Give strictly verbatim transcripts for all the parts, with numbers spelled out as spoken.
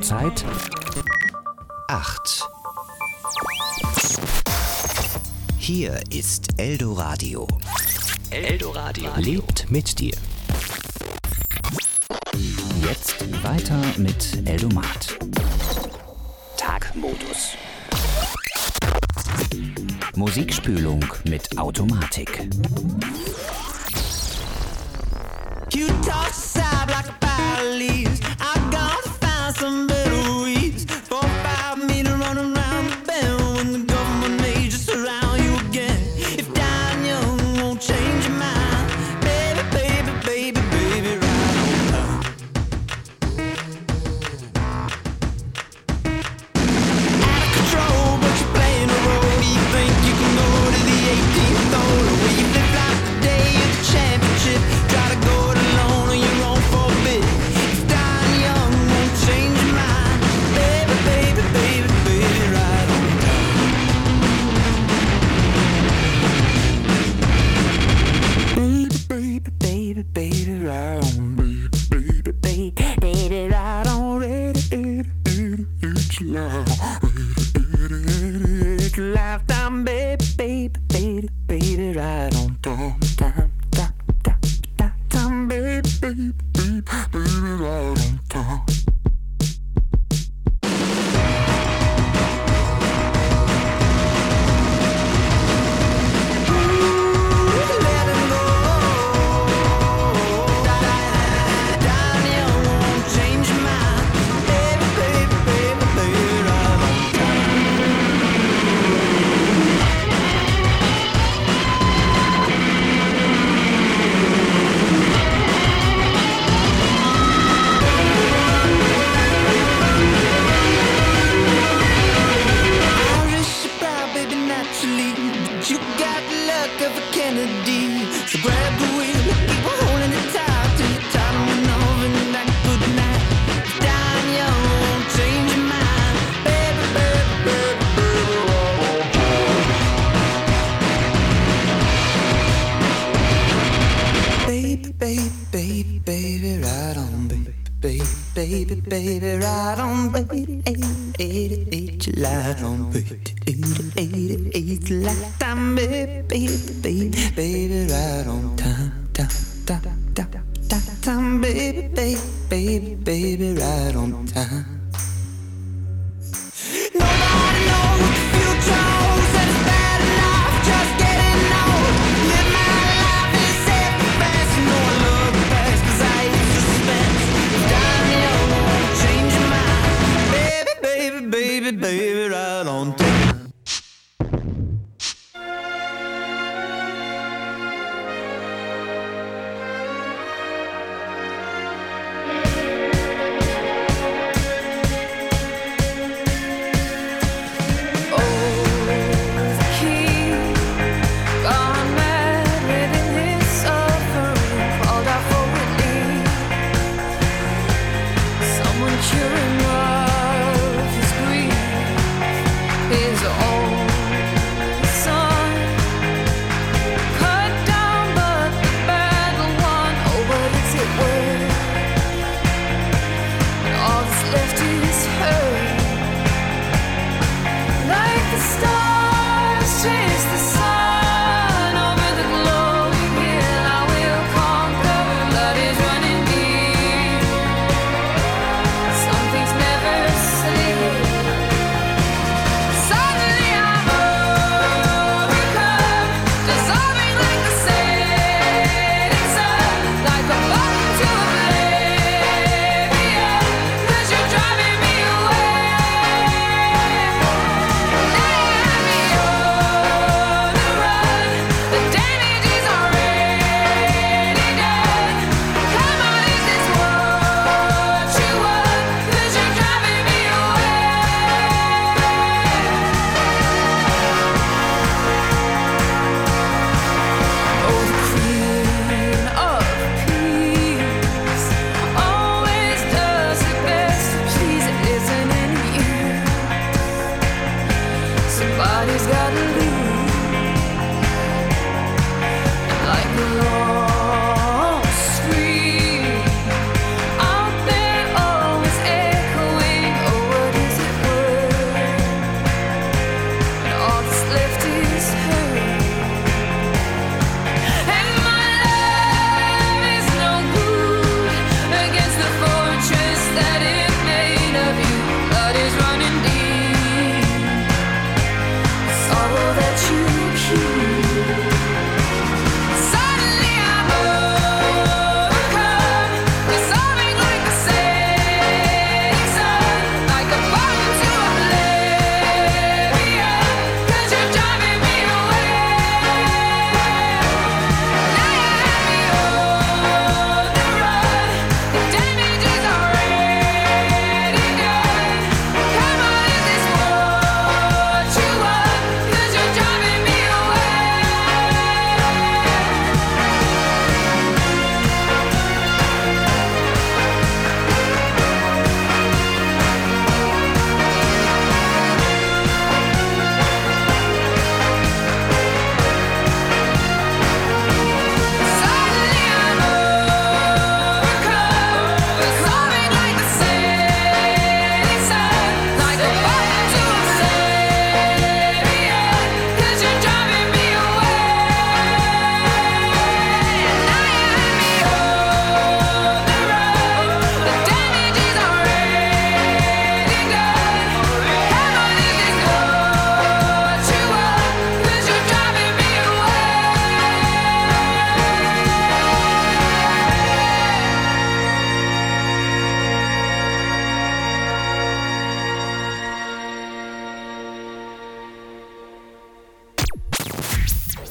Uhrzeit acht. Hier ist Eldoradio. Eldoradio lebt mit dir. Jetzt weiter mit Eldomat. Tagmodus. Musikspülung mit Automatik. You toss aside like a pile of leaves. I gotta find some better weeds. Four, five meter running around the bend when the government may just surround you again. If dying young won't change your mind, baby, baby, baby, baby, right on time. Out of control, but you're playing a role. You think you can go to the eighteenth hole, where you flip like the day of the championship. Try to go it alone on your own for a bit. If dying young won't change your mind, baby, baby, baby, baby, right on time. Baby, baby, baby, baby, right on. Baby, baby, baby, baby, right on. Ready, ready, ready, it's loud. Ready, ready, ready, it's lifetime, baby, baby, baby, baby, right on time, time, time, time, time, time, baby, baby, baby, baby, right on time. Let him go. Dying young won't change your mind, baby, baby, baby, baby, right on time. Irish are proud, baby, naturally, but you got the luck of a Kennedy. So grab the wheel, keep on holding it tight till you're tired of running off and that good night. Dying young won't change your mind, baby, baby, baby, baby, right on. Baby, baby, baby, baby, right on, baby, eighty, eighty, eighty, light on, baby, eighty, eighty, eighty, lifetime, baby, baby, baby, baby, right on time, time, time, time, time, time, baby, baby, baby, baby, right on time. Nobody knows what the future holds, and it's bad enough just getting old. Live my life in safe and fast, you know I love the past 'cause I hate suspense. Dying young won't change your mind, baby, baby, baby, baby, right on time.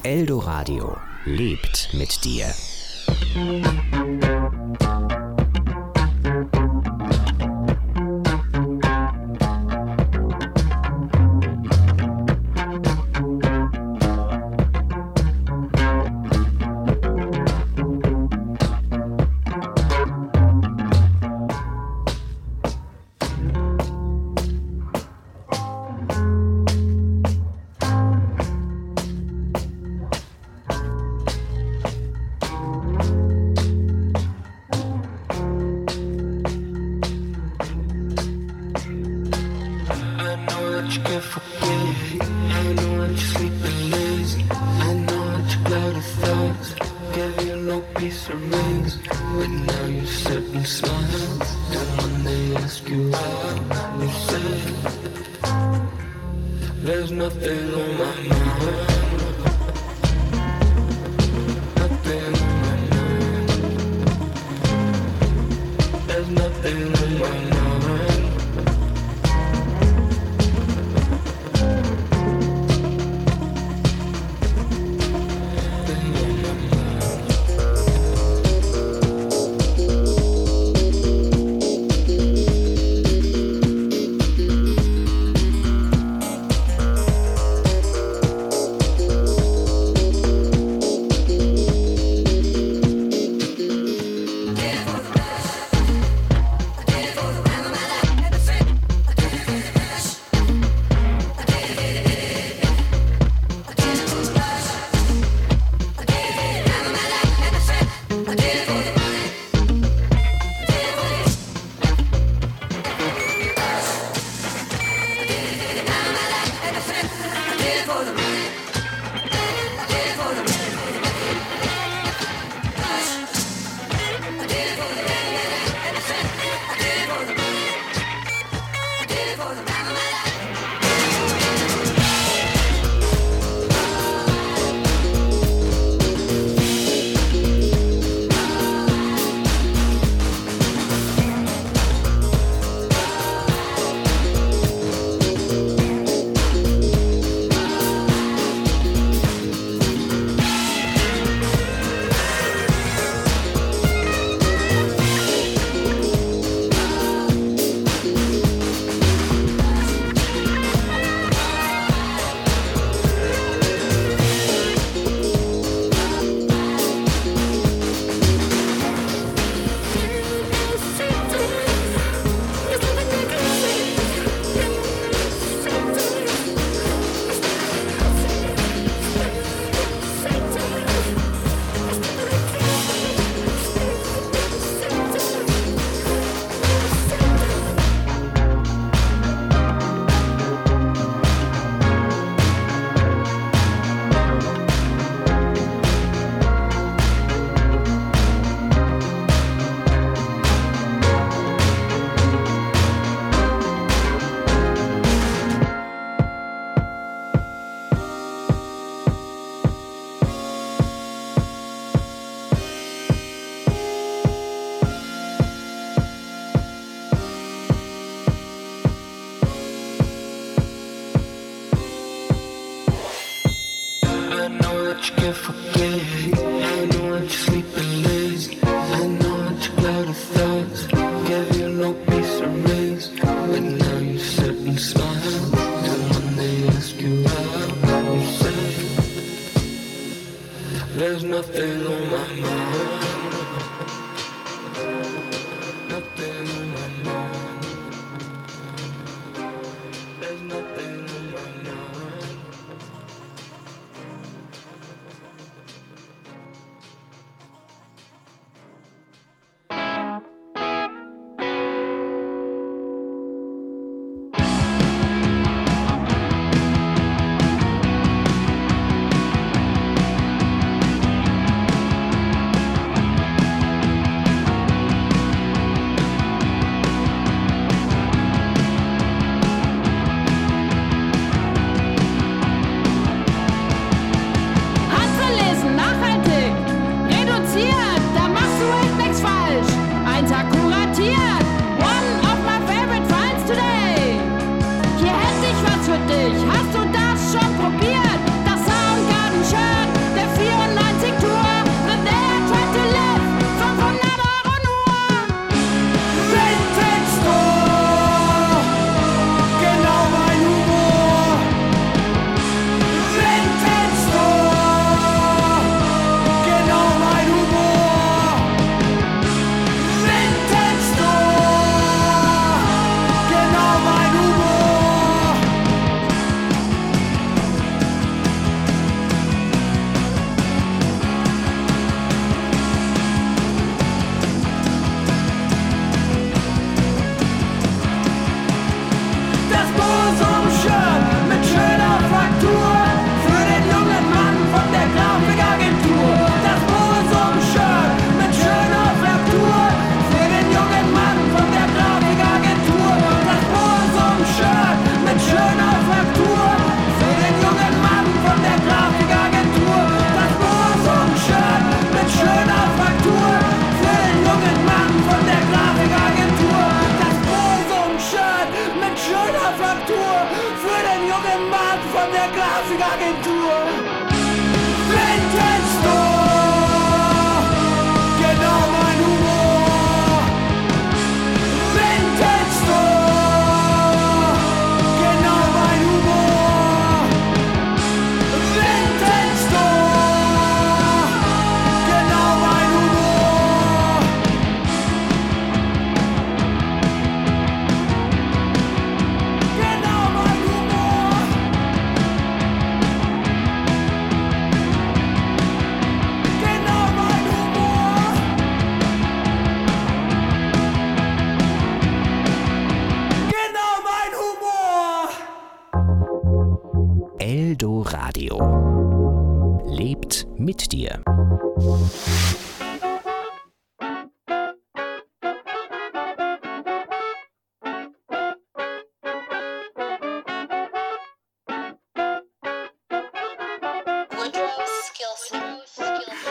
Eldoradio lebt mit dir.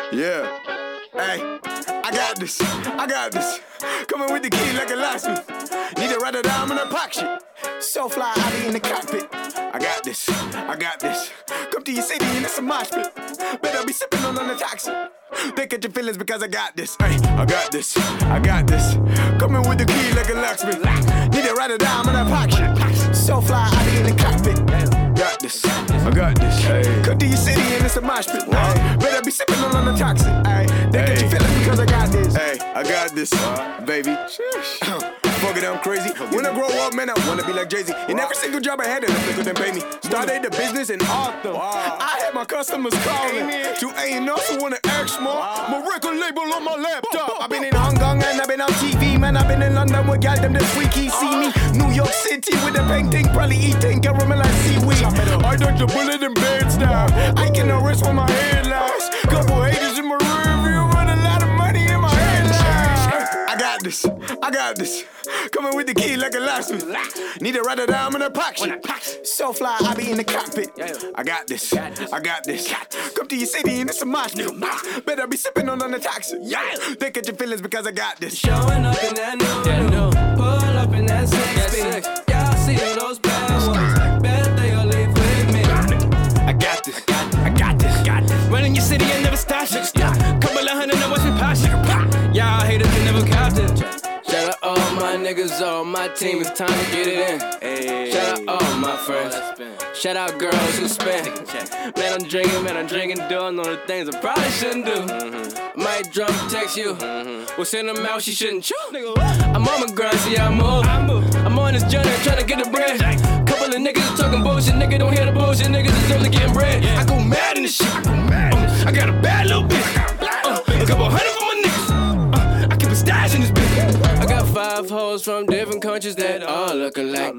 Yeah. Hey, I got this. I got this. Coming with the key like a locksmith. Need to write it down in a pocket shit. So fly, I be in the cockpit. I got this. I got this. Come to your city and it's a mosh pit. Better be sipping on the toxic. They catch your feelings because I got this. Hey, I got this. I got this. Coming with the key like a locksmith. Need to write it down in a pocket shit. So fly, I be in the cockpit. Got this, I got this. Hey. Come to your city and it's a mosh pit. Hey. Better be sipping on the toxic. Hey. They get you feeling because I got this. Hey, I got this, uh, baby. Fuck it, I'm crazy. When I grow up, man, I wanna be like Jay-Z. In every single job I had, they couldn't pay me. Started the business in Arthur. I had my customers calling to A and R, so wanna act more. My record label on my laptop. I've been in Hong Kong and I've been on T V, man. I've been in London with y'all them this week. He see me. New York City with the painting, probably eating caramel like seaweed. I dodged the bullet in bed style. I can arrest when my headlines. Couple haters in my rear view, but a lot of money in my headlines. I got this, I got this. Coming with the key like a locksmith. Need to write it down in a pocket. So fly, I be in the cockpit. I got this, I got this. Come to your city and it's a mosh pit. Better be sipping on the toxic. They catch your feelings because I got this. Showing up in that new, pull up in that six. Y'all see all those bad ones. Bet they all leave with me. I got this, I got this, got this. Running your city and never stop shit. Couple of hundred know what's been passion. Y'all haters can never cop it. Shout out all my niggas, all my team, it's time to get it in. Hey. Shout out all my friends. Shout out girls who spend. Man, I'm drinking, man, I'm drinking, doing all the things I probably shouldn't do. Mm-hmm. Might drunk text you. Mm-hmm. We'll send them out, she shouldn't chew. I'm on my grind, see I move. I'm on this journey, trying to get the bread. Couple of niggas talking bullshit, nigga don't hear the bullshit, niggas is only getting bread. I go mad in this shit. I go mad. Uh, I got a bad little bitch. Uh, a couple hundred for my niggas. Uh, I keep a stash in this bitch. I got five hoes from different countries that all look alike.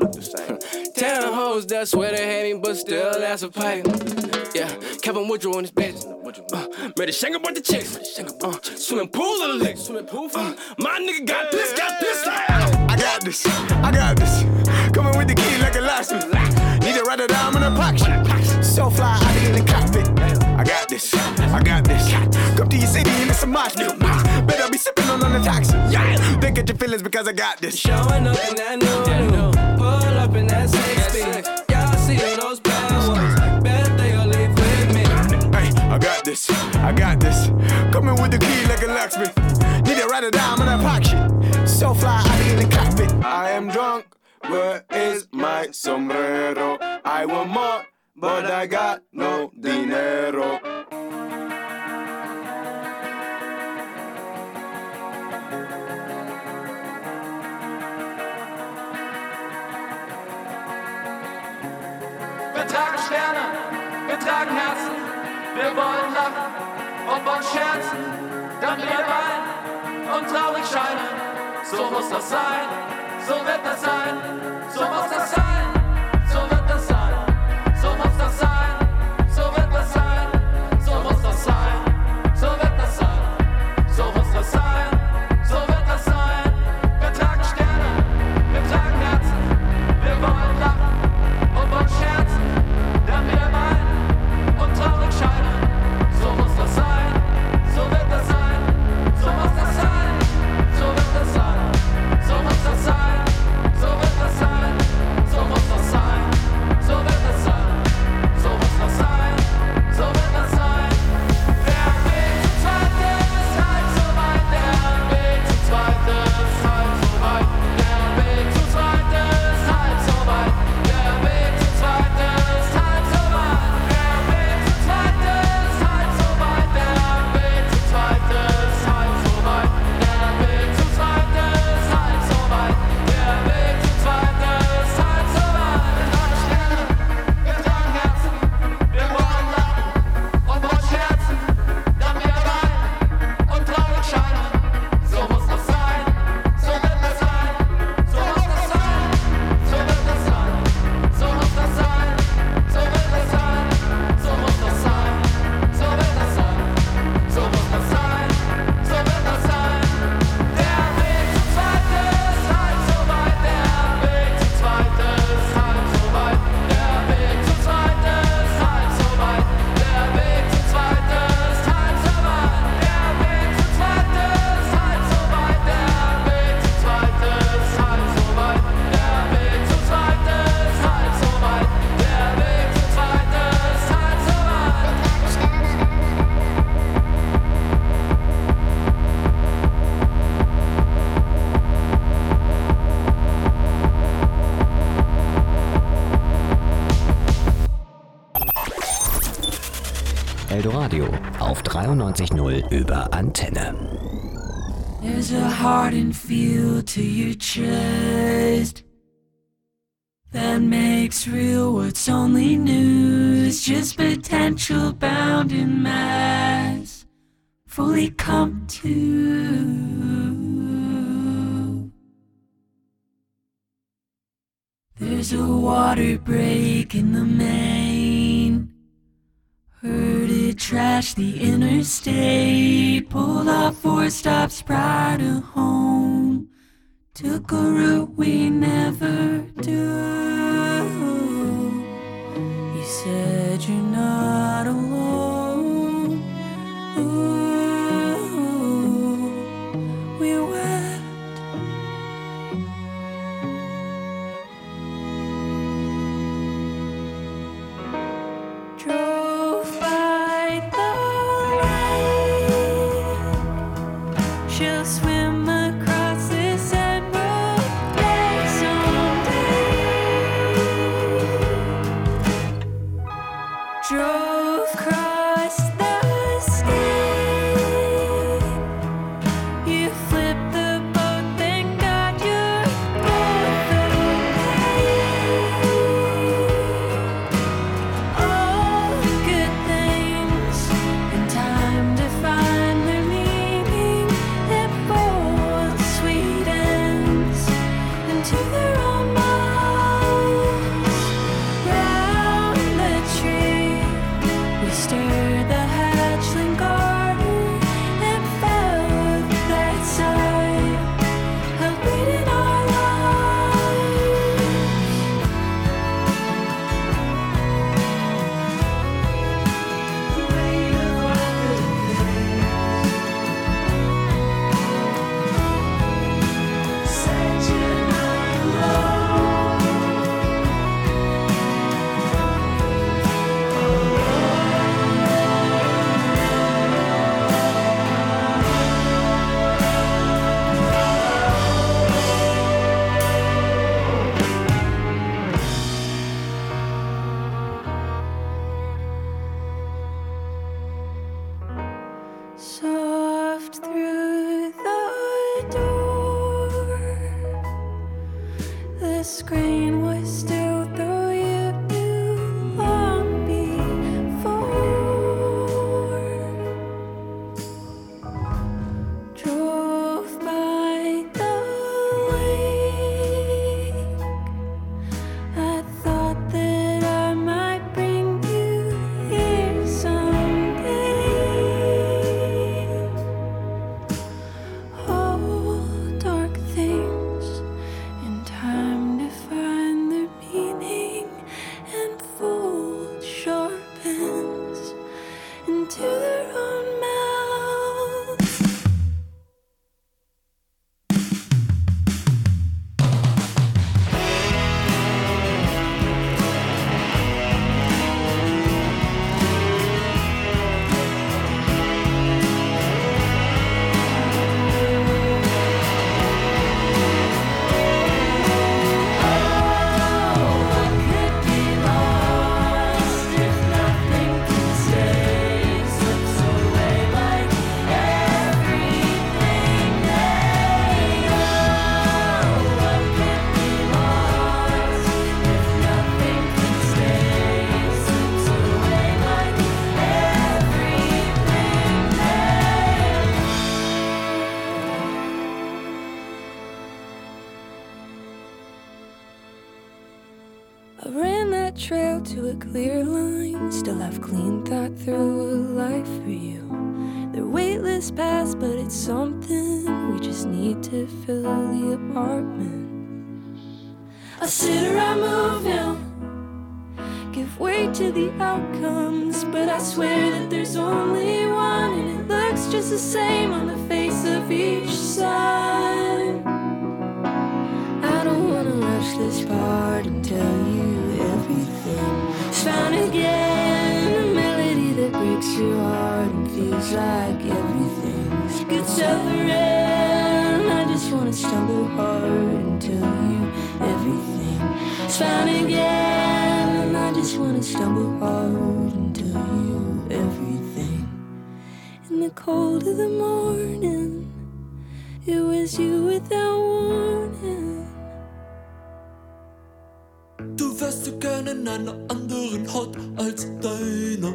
Ten hoes that swear they hate me, but still that's a pipe. Yeah, Kevin Woodrow on this bitch. Uh, made a shank about the chicks. Uh, swimming pool of the licks. Uh, my nigga got this, got this. I got this, I got this. Coming with the key like a locksmith. Need to write it down in a pocket. So fly, I be in the cockpit. I got this, I got this. Come to your city and it's a mosh pit. Better be sipping on the toxic. They get your feelings because I got this. Showing up in that new, pull up in that six. Y'all see all those bad ones. Bet they all leave with me. Hey, I got this, I got this. Coming with the key like a locksmith. Need to write it down in a pocket. So fly, I be in the cockpit. I am drunk, where is my sombrero? I want more, but I got no dinero. Wir tragen Sterne, wir tragen Herzen, wir wollen lachen und wollen scherzen, dann wir weinen und traurig scheinen. So muss das sein, so wird das sein, so muss das sein, so wird das sein, so muss das sein, so wird das sein, so muss das sein, so wird das sein, so muss das sein, so wird das sein. Wir tragen Sterne, wir tragen Herzen, wir wollen lachen und wollen scherzen, dann wieder weinen und traurig scheinen. So muss das sein, so wird das sein, so muss das sein, so wird das sein, so muss das sein, so wird das sein, so muss das sein. Radio auf dreiundneunzig Komma null über Antenne. There's a hardened feel to your chest that makes real what's only news, just potential bound in mass, fully come to. There's a water break in the main, heard it trash the interstate, pulled off four stops prior to home, took a route we never do. You said you're not alone. Ooh, we wept. Drove by the lake. She'll swim across this emerald lake someday. Drove across the state. You flipped the boat, thank God you're both okay. All good things in time to find their meaning, that bold sweet ends into their own minds. Round the tree we stirred the hatchling garden and felt that sigh of beating our lives. The weight of all good things said you're not alone. Soft through the door, the screen was still though you knew long before. Drove by the lake. I thought that I might bring you here someday. All dark things in time to find their meaning, and fold sharp ends into their own mouths. What could be lost if nothing can stay? Slips away like everything they know. What could be lost if nothing can stay? Slips away like everything they I ran that trail to a clear line, still have clean thought through a life for you. They're weightless paths, but it's something we just need to fill the apartment. I sit around, move now, give way to the outcomes, but I swear that there's only one, and it looks just the same on the face of each side. I don't wanna rush this part and tell you everything. It's found again, a melody that breaks your heart and feels like everything's good suffering. I just wanna stumble hard and tell you everything. It's found again, and I just wanna stumble hard and tell you everything. in the cold of the morning. It was you without warning. Du wärst so gerne in einer anderen Haut als deiner.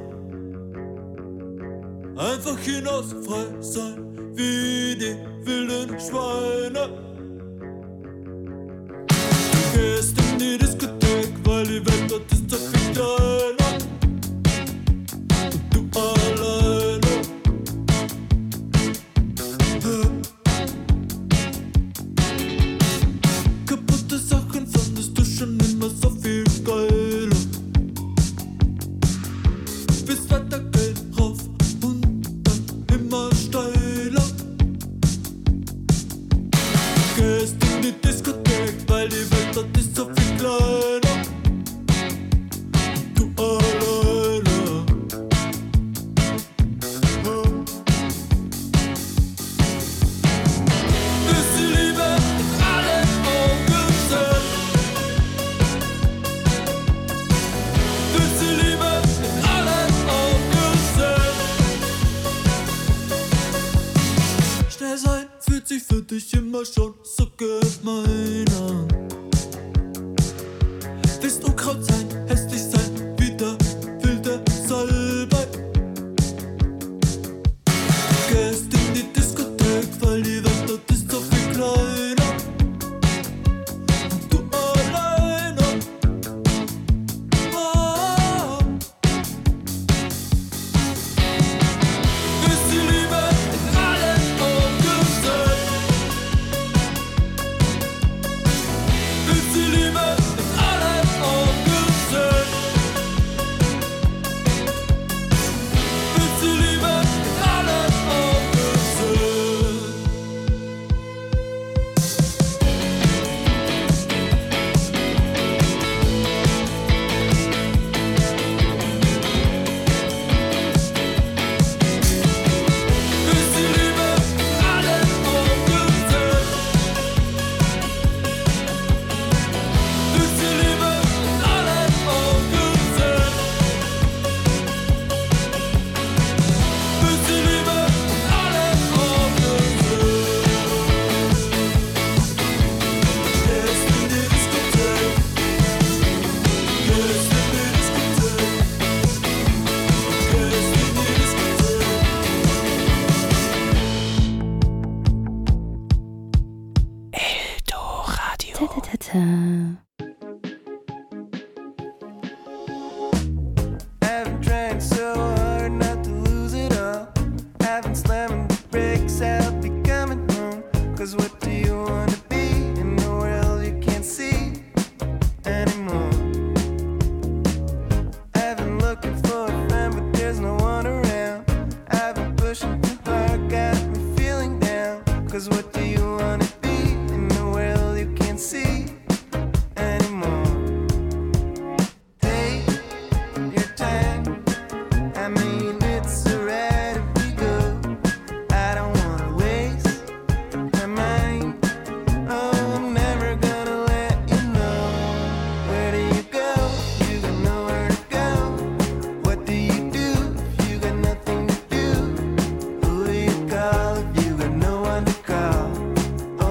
Einfach hinaus frei sein, wie die wilden Schweine. Du gehst in die Diskothek, weil die Welt dort ist so viel kleiner. Und du alleine. Kaputte Sachen fandest du schon immer so viel geiler. Bis weiter geht rauf und dann immer steiler. Gehst in die Diskothek, weil die Welt dort ist so viel kleiner. Und du alleine. Bis die Liebe in allen Augen sehen. Bis die Liebe in allen Augen sehen. Schnell sein fühlt sich für dich immer schon so gemein an. Willst Unkraut sein, hässlich sein, wie der wilde Salbei. Gehst in die Diskothek, weil die Welt dort ist so viel kleiner. Und du alleine. Oh. Bis die Liebe in allen Augen sehen. Bis die Liebe in allen Augen sehen. Bis die Liebe in allen Augen sehen. Bis die Liebe in allen Augen sehen. Bis die Liebe in allen Augen sehen. Bis die Liebe in allen Augen sehen. Gehst in die Diskothek. Gehst in die Diskothek. Gehst in die Diskothek. Eldoradio. Ta-ta-ta-ta. I've been trying so hard not to lose it all. I've been slamming the brakes, I'll be coming home. Cause what do you want to be in the world you can't see anymore? I've been looking for a friend, but there's no one around. I've been pushing too hard, got me feeling down. Cause what do you want to be in the world you can't see anymore? Take your time. I mean, it's alright if we go. I don't wanna waste my mind. Oh, I'm never gonna let you know. Where do you go? You got nowhere to go. What do you do if you got nothing to do? Who do you call if you got no one to call?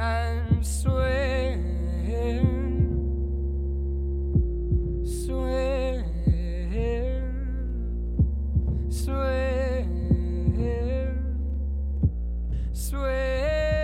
and swim, swim, swim, swim.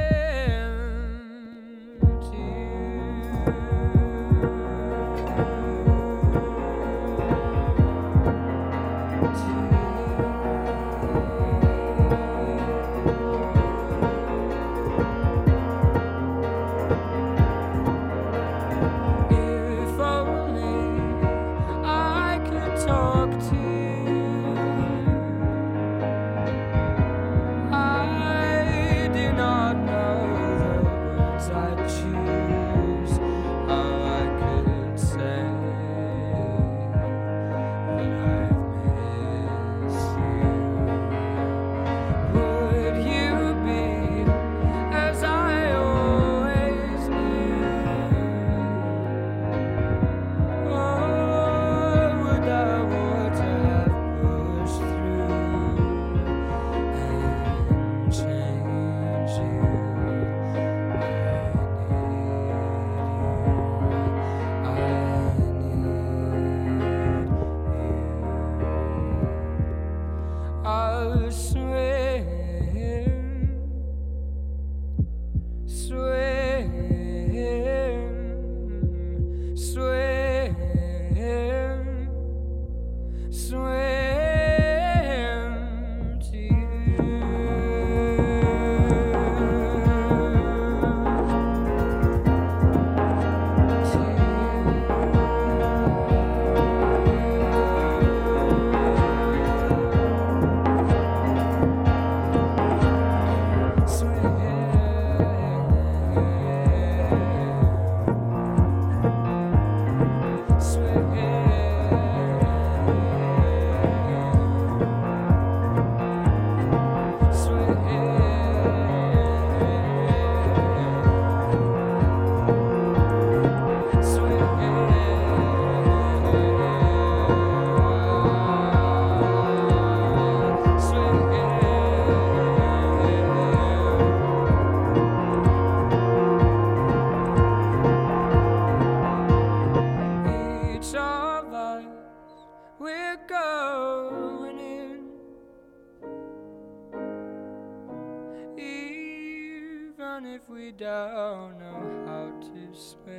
Don't know how to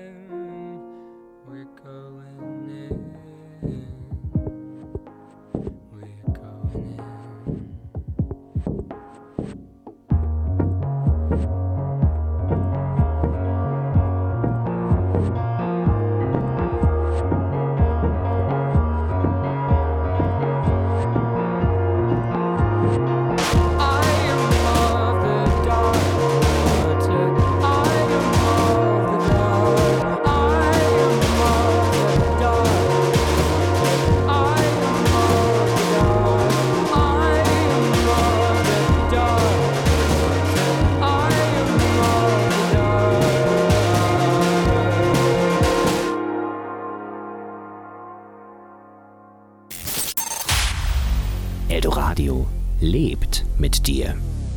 swim, we're going in, we're going in. Eldoradio lebt mit dir.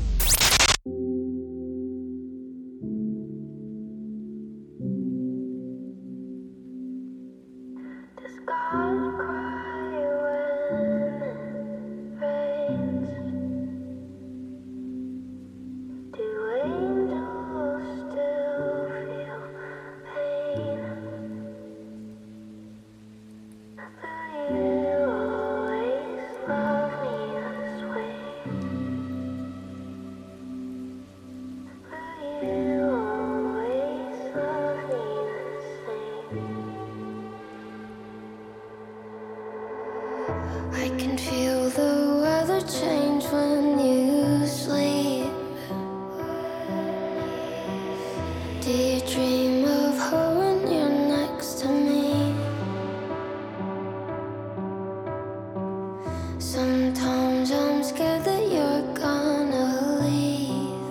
I can feel the weather change when you sleep. Do you dream of her when you're next to me? Sometimes I'm scared that you're gonna leave,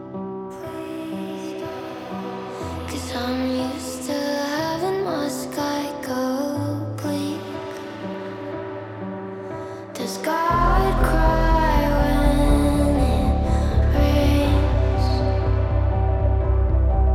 'cause I'm used to having my sky go bleak. Does God cry when it rains?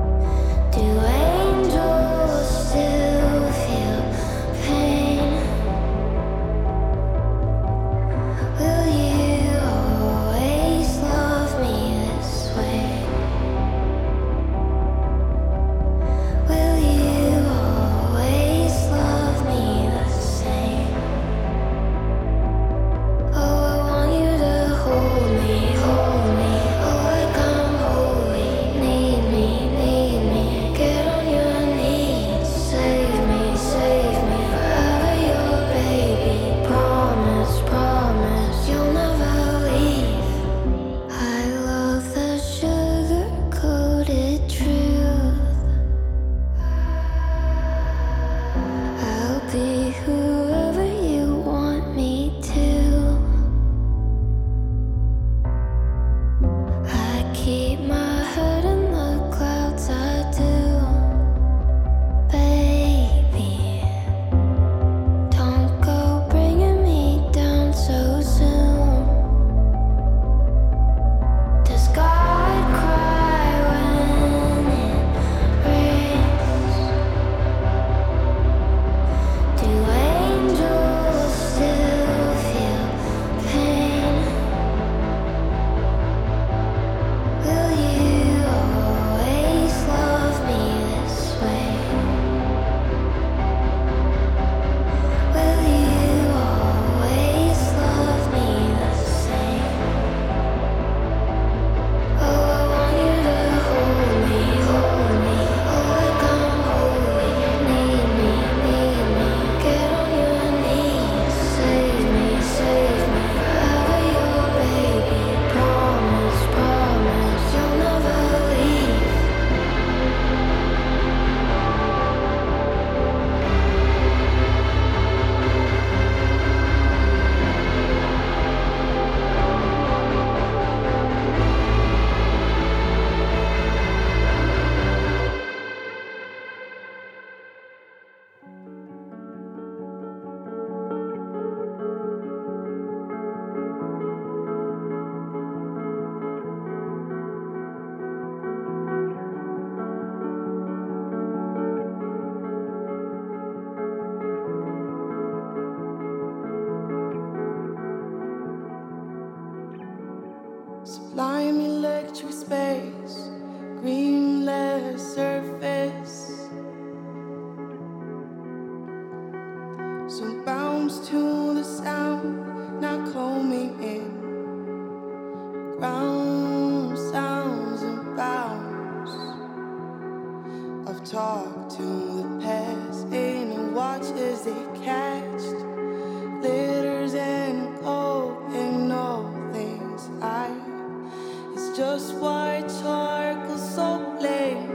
talk to the past and watch as they catched glitters and gold and all things I. It's just white charcoal so plain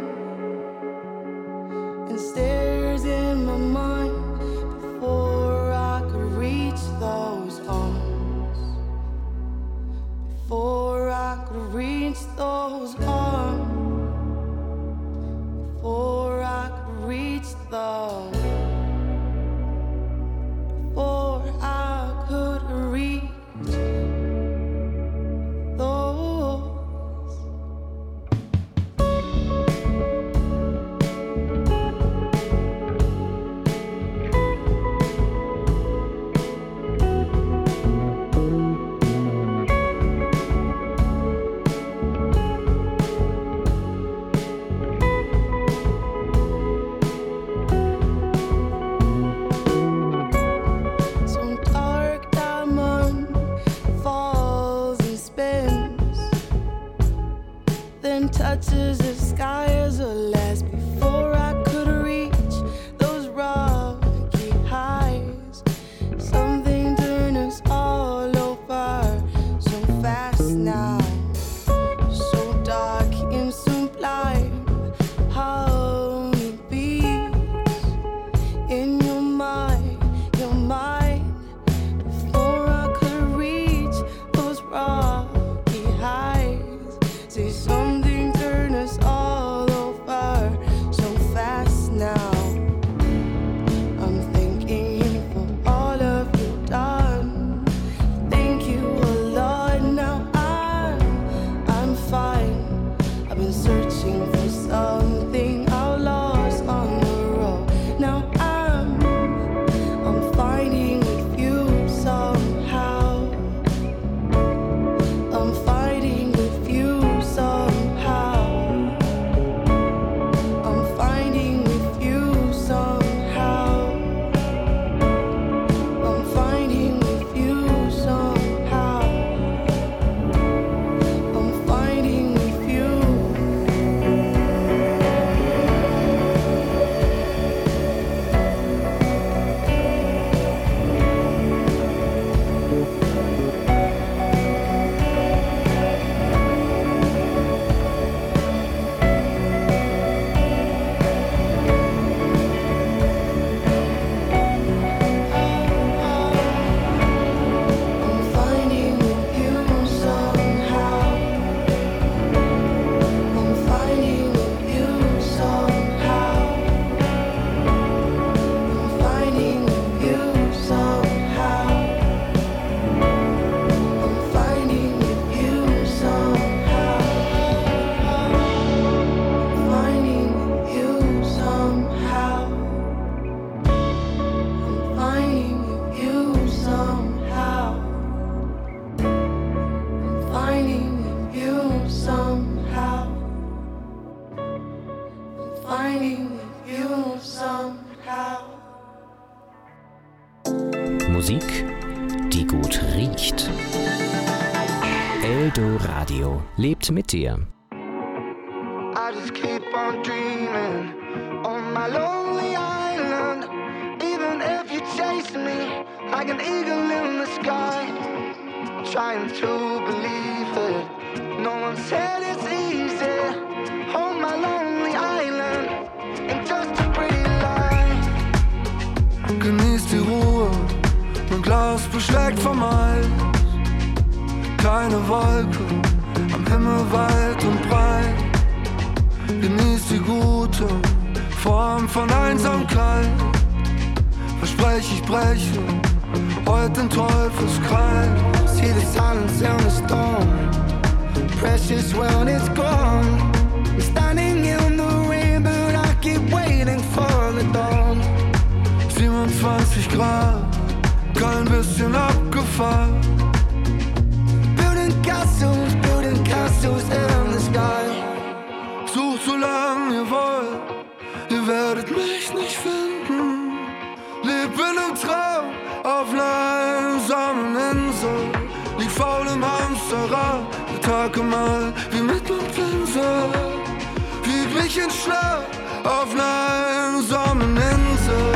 and stares in my mind before I could reach those arms. Before I could reach those arms. Before I could reach those. Before I could reach those. Touches the sky as a last before I could reach those rocky heights. Something turned us all over so fast now, so dark and sublime. How many beats in your mind, your mind, before I could reach those rocky heights. Say something. Us all over so fast now. I'm thanking for all of you done. Thank you a lot. Now I'm I'm fine. I've been searching for something I lost on the road. Now I'm I'm fighting with you somehow. I'm fighting with you somehow. Musik, die gut riecht. Eldoradio lebt mit dir. I just keep on dreaming on my lonely island. Even if you chase me like an eagle in the sky, trying to believe it. No one said it's easy. On my lonely island, ain't just a pretty lie. Genieß die Ruhe, mein Glas beschlägt vom Eis. Keine Wolke, am Himmel weit und breit. Genieß die gute Form von Einsamkeit. Versprech, ich breche heute den Teufelskreis. See the silence in the storm, precious when it's gone. I'm standing in the rain, but I keep waiting for the dawn. siebenundzwanzig Grad, kein bisschen abgefahren. Building castles, building castles in the sky. Sucht so lang ihr wollt, ihr werdet mich nicht finden. Leb in einem Traum auf einer einsamen Insel. Lieg faul im Hamsterrad, der Tag gemalt wie mit nem Pinsel. Wieg mich in Schlaf auf einer einsamen Insel.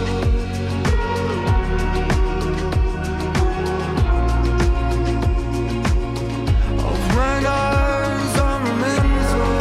Auf meiner einsamen Insel.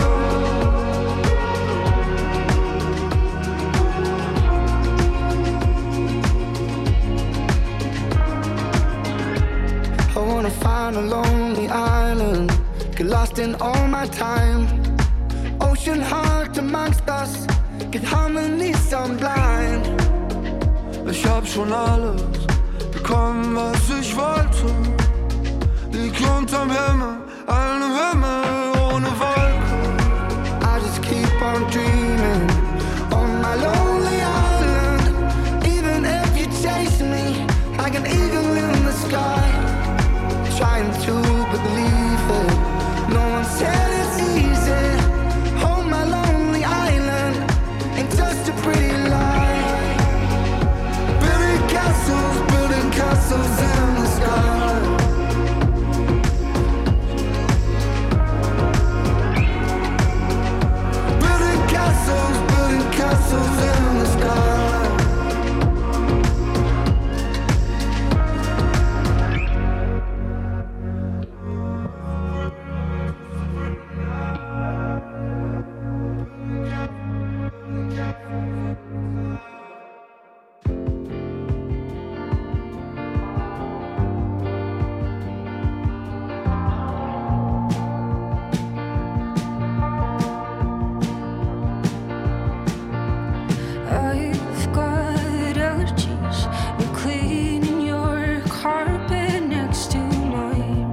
I wanna find a lonely island, get lost in all my time. Ocean heart amongst us, get harmony sound blind. Ich hab schon alles bekommen, was ich wollte. Lieg unterm Himmel, einem Himmel ohne Wolke. I just keep on dreaming on my lonely island. Even if you chase me like an eagle in the sky, trying to believe it, no one said it's easy. Home, my lonely island, ain't just a pretty lie. Building castles, building castles in the sky. Building castles, building castles in the sky. I've got allergies. You're cleaning your carpet next to mine.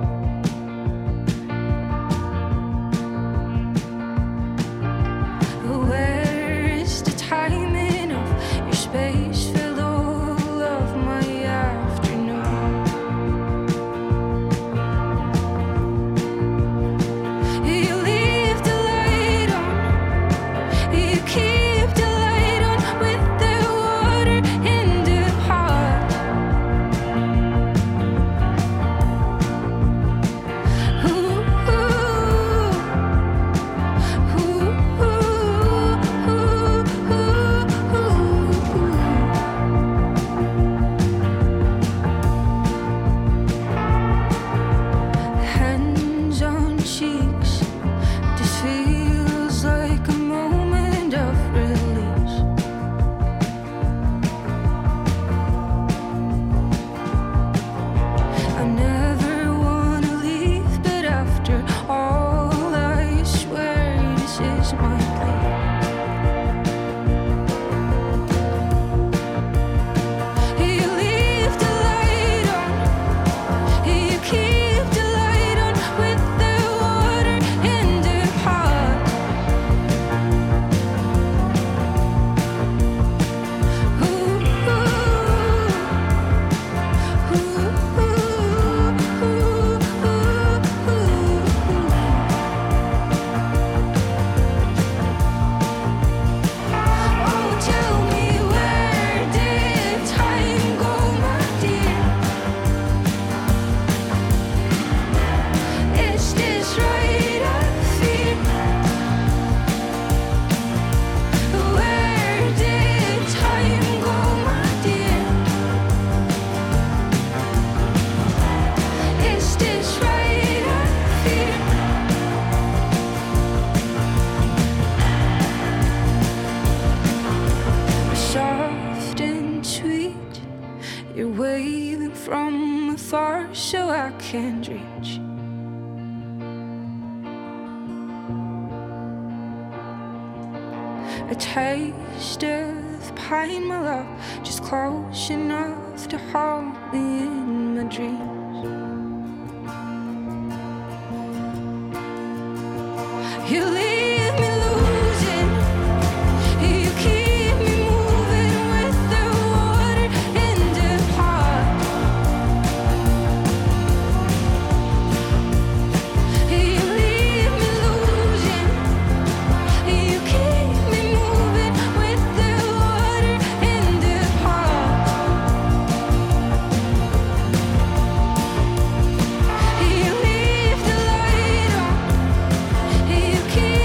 Where is the timing of your space? Fill all of my afternoon. You leave the light on. You keep the light on with the water in the pot. Ooh, ooh, ooh, ooh, ooh, ooh. Hands on cheeks. This feels like a moment of release. I never wanna leave, but after all, I swear this is my place. You leave the light on. You keep the light on with the water in the pot. Ooh, ooh, ooh, ooh, ooh, ooh. Oh, tell me, where did time go, my dear? Is this right, I feel? Where did time go, my dear? Is this right, I feel? Soft and sweet, you're waving from afar so I can't reach. A taste of pine, my love, just close enough to hold me in my dreams. You leave me losing. You keep me moving with the water in the pot. You leave me losing. You keep me moving with the water in the pot. You leave the light on. You keep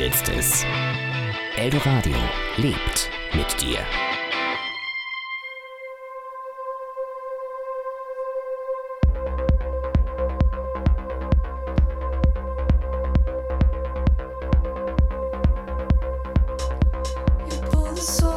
willst es. Eldoradio lebt mit dir. You pull the sword.